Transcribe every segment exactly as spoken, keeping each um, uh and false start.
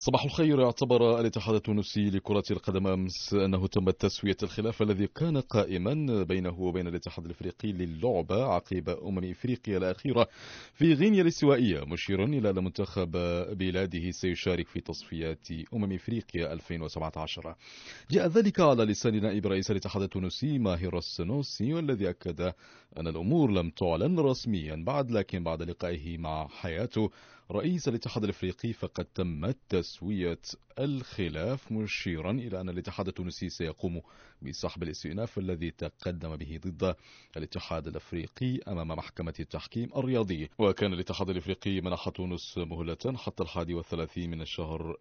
صباح الخير. اعتبر الاتحاد التونسي لكرة القدم أمس أنه تم تسوية الخلاف الذي كان قائما بينه وبين الاتحاد الافريقي للعبة عقب أمم افريقيا الأخيرة في غينيا الاستوائية، مشيرا إلى أن منتخب بلاده سيشارك في تصفيات أمم افريقيا ألفين وسبعة عشر. جاء ذلك على لسان نائب رئيس الاتحاد التونسي ماهر السنوسي، والذي أكد أن الأمور لم تعلن رسميا بعد، لكن بعد لقائه مع حياته رئيس الاتحاد الافريقي فقد تمت تسوية الخلاف، مشيرا إلى أن الاتحاد التونسي سيقوم بسحب الاستئناف الذي تقدم به ضد الاتحاد الافريقي أمام محكمة التحكيم الرياضي. وكان الاتحاد الافريقي منح تونس مهلة حتى الحادي والثلاثين من الشهر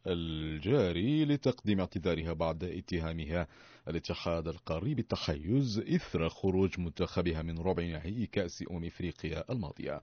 الجاري لتقديم اعتذارها بعد اتهامها الاتحاد القاري بالتحيز إثر خروج منتخبها من ربع نهائي كأس أمم افريقيا الماضية.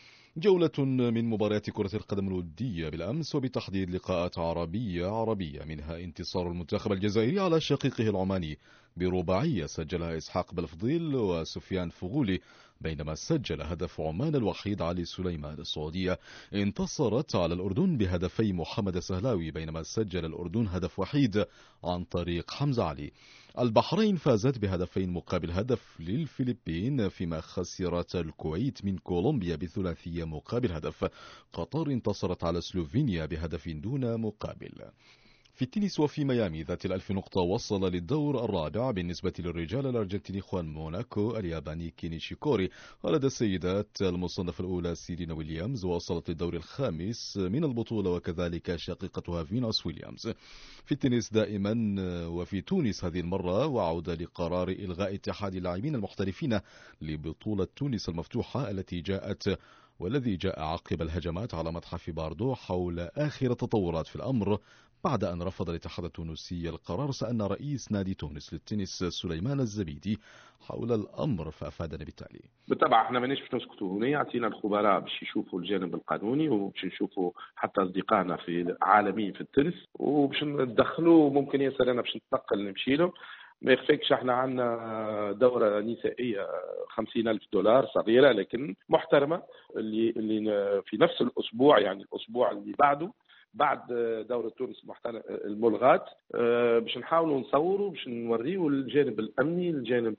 جولة من مباريات كرة القدم الودية بالأمس، وبتحديد لقاءات عربية عربية، منها انتصار المنتخب الجزائري على شقيقه العماني برباعية سجلها إسحاق بلفضيل وسفيان فغولي، بينما سجل هدف عمان الوحيد علي سليمان. السعودية انتصرت على الأردن بهدفي محمد سهلاوي، بينما سجل الأردن هدف وحيد عن طريق حمزة علي. البحرين فازت بهدفين مقابل هدف للفلبين، فيما خسرت الكويت من كولومبيا بثلاثية مقابل هدف. قطر انتصرت على سلوفينيا بهدف دون مقابل. في التنس وفي ميامي ذات الألف نقطة، وصل للدور الرابع بالنسبة للرجال الأرجنتيني خوان موناكو الياباني كينيشيكوري، ولدى السيدات المصنفة الأولى سيرينا ويليامز وصلت للدور الخامس من البطولة، وكذلك شقيقتها فينوس ويليامز. في التنس دائما وفي تونس هذه المرة، وعودة لقرار إلغاء اتحاد اللاعبين المحترفين لبطولة تونس المفتوحة التي جاءت والذي جاء عقب الهجمات على متحف باردو حول آخر التطورات في الأمر، بعد أن رفض الاتحاد التونسي القرار. سألنا رئيس نادي تونس للتنس سليمان الزبيدي حول الأمر، فأفادنا بالتالي: بالطبع احنا مانيش باش نسكتوا هنا، عطينا الخبراء باش يشوفوا الجانب القانوني، وباش نشوفوا حتى اصدقائنا في عالميين في التنس، وباش ندخلوا ممكن ياسر انا باش نتنقل نمشي له. ما يخفيكش احنا عندنا دورة نسائية خمسين ألف دولار، صغيرة لكن محترمة، اللي اللي في نفس الأسبوع، يعني الأسبوع اللي بعده بعد دورة تونس الملغاة، باش نحاولوا نصوروا، باش نوريوا الجانب الأمني، الجانب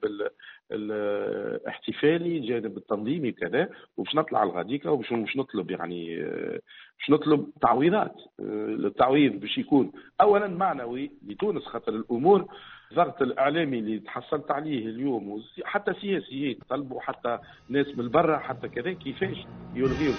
الاحتفالي، الجانب التنظيمي وكذا، وباش نطلع الغاديكا، وباش مش نطلب يعني باش نطلب تعويضات. التعويض باش يكون أولا معنوي لتونس، خاطر الأمور الضغط الإعلامي اللي تحصلت عليه اليوم، حتى سياسيين طلبوا، حتى ناس من برا، حتى كذا، كيفاش يلغيوا.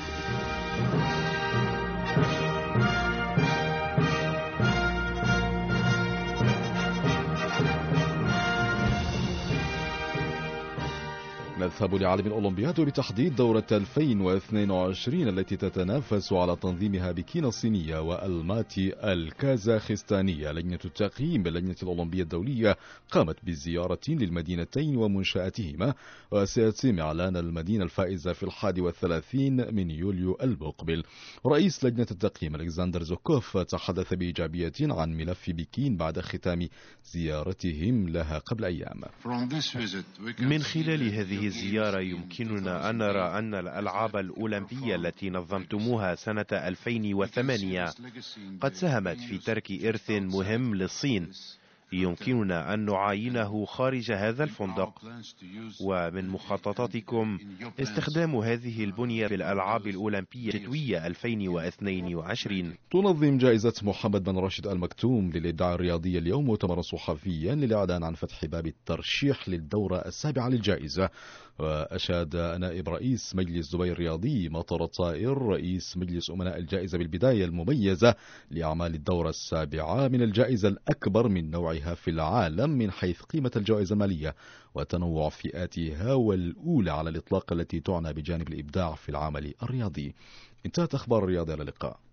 نذهب لعالم الأولمبياد، وبتحديد دورة ألفين واثنين وعشرين التي تتنافس على تنظيمها بكين الصينية والماتي الكازاخستانية. لجنة التقييم باللجنة الأولمبية الدولية قامت بزيارة للمدينتين ومنشآتهما، وسيتم إعلان المدينة الفائزة في الحادي والثلاثين من يوليو المقبل. رئيس لجنة التقييم ألكسندر زوكوف تحدث بإيجابية عن ملف بكين بعد ختام زيارتهم لها قبل أيام. من خلال هذه الزيارة يمكننا أن نرى أن الألعاب الأولمبية التي نظمتموها سنة ألفين وثمانية قد ساهمت في ترك إرث مهم للصين، يمكننا أن نعاينه خارج هذا الفندق. ومن مخططاتكم استخدام هذه البنية في الألعاب الأولمبية الشتوية ألفين واثنين وعشرين. تنظم جائزة محمد بن راشد المكتوم للإبداع الرياضي اليوم مؤتمرا صحفيا للإعلان عن فتح باب الترشيح للدورة السابعة للجائزة. وأشاد نائب رئيس مجلس دبي الرياضي مطر الطائر رئيس مجلس أمناء الجائزة بالبداية المميزة لأعمال الدورة السابعة من الجائزة الأكبر من نوعها في العالم من حيث قيمة الجوائز المالية وتنوع فئاتها، والأولى على الإطلاق التي تعنى بجانب الإبداع في العمل الرياضي. انتهت أخبار الرياضة. على اللقاء.